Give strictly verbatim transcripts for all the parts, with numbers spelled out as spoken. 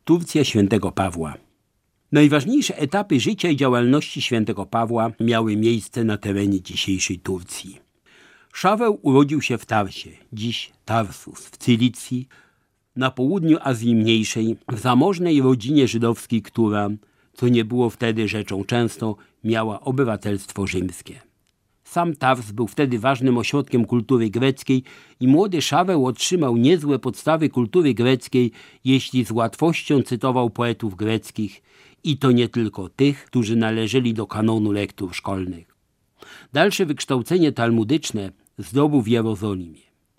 Turcja świętego Pawła. Najważniejsze etapy życia i działalności świętego Pawła miały miejsce na terenie dzisiejszej Turcji. Szaweł urodził się w Tarsie, dziś Tarsus, w Cylicji, na południu Azji Mniejszej, w zamożnej rodzinie żydowskiej, która, co nie było wtedy rzeczą często, miała obywatelstwo rzymskie. Sam Tars był wtedy ważnym ośrodkiem kultury greckiej i młody Szaweł otrzymał niezłe podstawy kultury greckiej, jeśli z łatwością cytował poetów greckich i to nie tylko tych, którzy należeli do kanonu lektur szkolnych. Dalsze wykształcenie talmudyczne zdobył w Jerozolimie,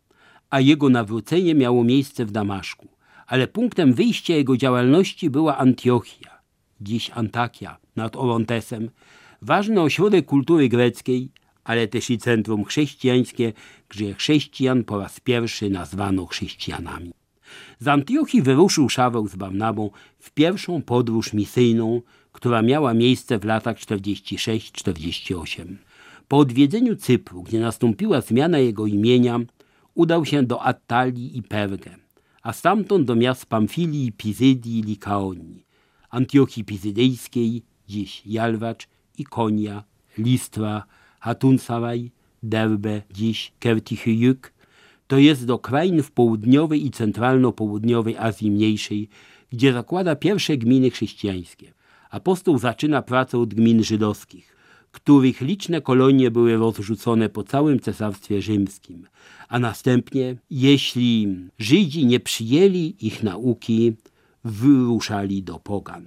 a jego nawrócenie miało miejsce w Damaszku, ale punktem wyjścia jego działalności była Antiochia, dziś Antakia nad Orontesem, ważny ośrodek kultury greckiej, ale też i centrum chrześcijańskie, gdzie chrześcijan po raz pierwszy nazwano chrześcijanami. Z Antiochii wyruszył Szaweł z Barnabą w pierwszą podróż misyjną, która miała miejsce w latach czterdziestym szóstym czterdziestym ósmym. Po odwiedzeniu Cypru, gdzie nastąpiła zmiana jego imienia, udał się do Attalii i Pergę, a stamtąd do miast Pamfilii, Pizydii i Likaonii, Antiochii Pizydyjskiej, dziś Jalwacz, Ikonia, Listra, Hatunsaraj, Derbe, dziś Kertihyjuk, to jest do krain w południowej i centralno-południowej Azji Mniejszej, gdzie zakłada pierwsze gminy chrześcijańskie. Apostoł zaczyna pracę od gmin żydowskich, których liczne kolonie były rozrzucone po całym Cesarstwie Rzymskim, a następnie, jeśli Żydzi nie przyjęli ich nauki, wyruszali do pogan.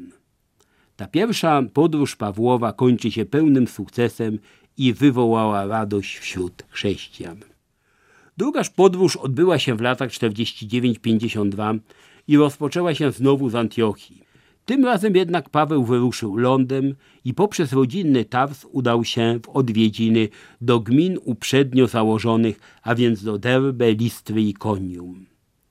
Ta pierwsza podróż Pawłowa kończy się pełnym sukcesem i wywołała radość wśród chrześcijan. Drugaż podróż odbyła się w latach czterdziestym dziewiątym pięćdziesiątym drugim i rozpoczęła się znowu z Antiochii. Tym razem jednak Paweł wyruszył lądem i poprzez rodzinny Tars udał się w odwiedziny do gmin uprzednio założonych, a więc do Derbe, Listry i Konium.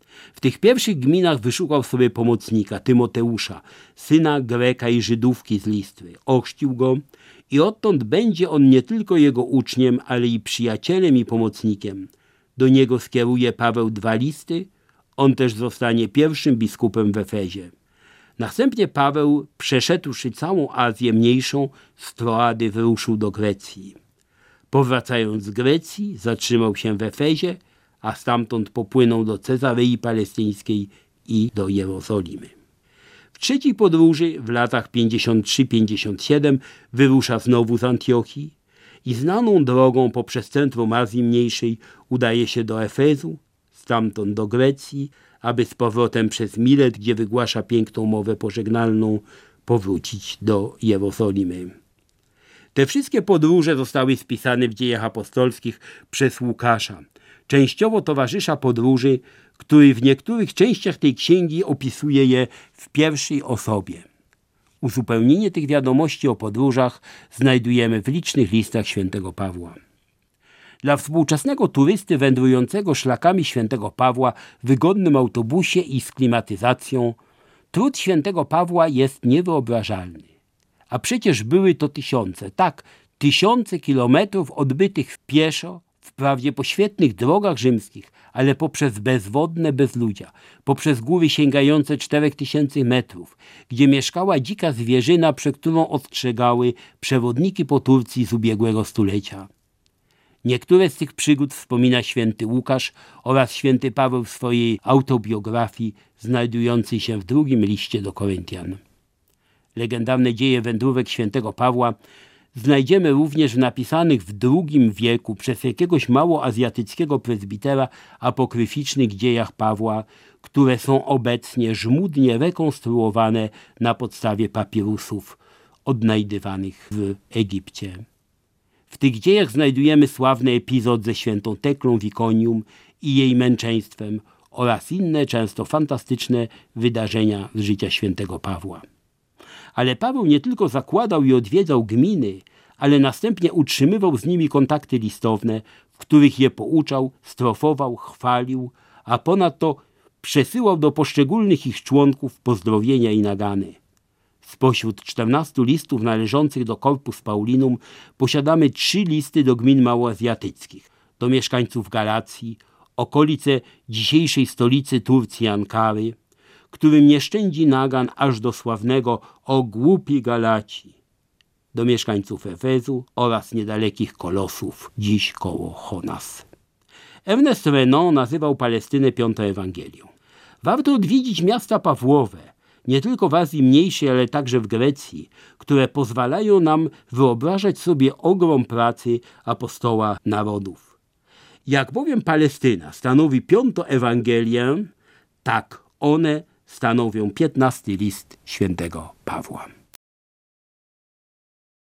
W tych pierwszych gminach wyszukał sobie pomocnika, Tymoteusza, syna Greka i Żydówki z Listry. Ochrzcił go i odtąd będzie on nie tylko jego uczniem, ale i przyjacielem i pomocnikiem. Do niego skieruje Paweł dwa listy, on też zostanie pierwszym biskupem w Efezie. Następnie Paweł, przeszedłszy całą Azję Mniejszą, z Troady wyruszył do Grecji. Powracając z Grecji, zatrzymał się w Efezie, a stamtąd popłynął do Cezarei Palestyńskiej i do Jerozolimy. W trzeciej podróży w latach pięćdziesiątym trzecim pięćdziesiątym siódmym wyrusza znowu z Antiochii i znaną drogą poprzez centrum Azji Mniejszej udaje się do Efezu, stamtąd do Grecji, aby z powrotem przez Milet, gdzie wygłasza piękną mowę pożegnalną, powrócić do Jerozolimy. Te wszystkie podróże zostały spisane w Dziejach Apostolskich przez Łukasza, częściowo towarzysza podróży, który w niektórych częściach tej księgi opisuje je w pierwszej osobie. Uzupełnienie tych wiadomości o podróżach znajdujemy w licznych listach świętego Pawła. Dla współczesnego turysty wędrującego szlakami świętego Pawła w wygodnym autobusie i z klimatyzacją trud świętego Pawła jest niewyobrażalny. A przecież były to tysiące, tak, tysiące kilometrów odbytych pieszo, wprawdzie po świetnych drogach rzymskich, ale poprzez bezwodne bezludzia, poprzez góry sięgające czterech tysięcy metrów, gdzie mieszkała dzika zwierzyna, przed którą ostrzegały przewodniki po Turcji z ubiegłego stulecia. Niektóre z tych przygód wspomina święty Łukasz oraz święty Paweł w swojej autobiografii znajdującej się w drugim liście do Koryntian. Legendarne dzieje wędrówek świętego Pawła znajdziemy również w napisanych w drugim wieku przez jakiegoś małoazjatyckiego prezbitera apokryficznych dziejach Pawła, które są obecnie żmudnie rekonstruowane na podstawie papirusów odnajdywanych w Egipcie. W tych dziejach znajdujemy sławny epizod ze świętą Teklą w Ikonium i jej męczeństwem oraz inne, często fantastyczne wydarzenia z życia świętego Pawła. Ale Paweł nie tylko zakładał i odwiedzał gminy, ale następnie utrzymywał z nimi kontakty listowne, w których je pouczał, strofował, chwalił, a ponadto przesyłał do poszczególnych ich członków pozdrowienia i nagany. Spośród czternastu listów należących do Corpus Paulinum posiadamy trzy listy do gmin małoazjatyckich, do mieszkańców Galacji, okolice dzisiejszej stolicy Turcji Ankary, którym nie szczędzi nagan aż do sławnego o głupi Galaci, do mieszkańców Efezu oraz niedalekich Kolosów, dziś koło Chonas. Ernest Renan nazywał Palestynę Piątą Ewangelią. Warto odwiedzić miasta Pawłowe, nie tylko w Azji Mniejszej, ale także w Grecji, które pozwalają nam wyobrażać sobie ogrom pracy apostoła narodów. Jak bowiem Palestyna stanowi piątą Ewangelię, tak one stanowią piętnasty list świętego Pawła.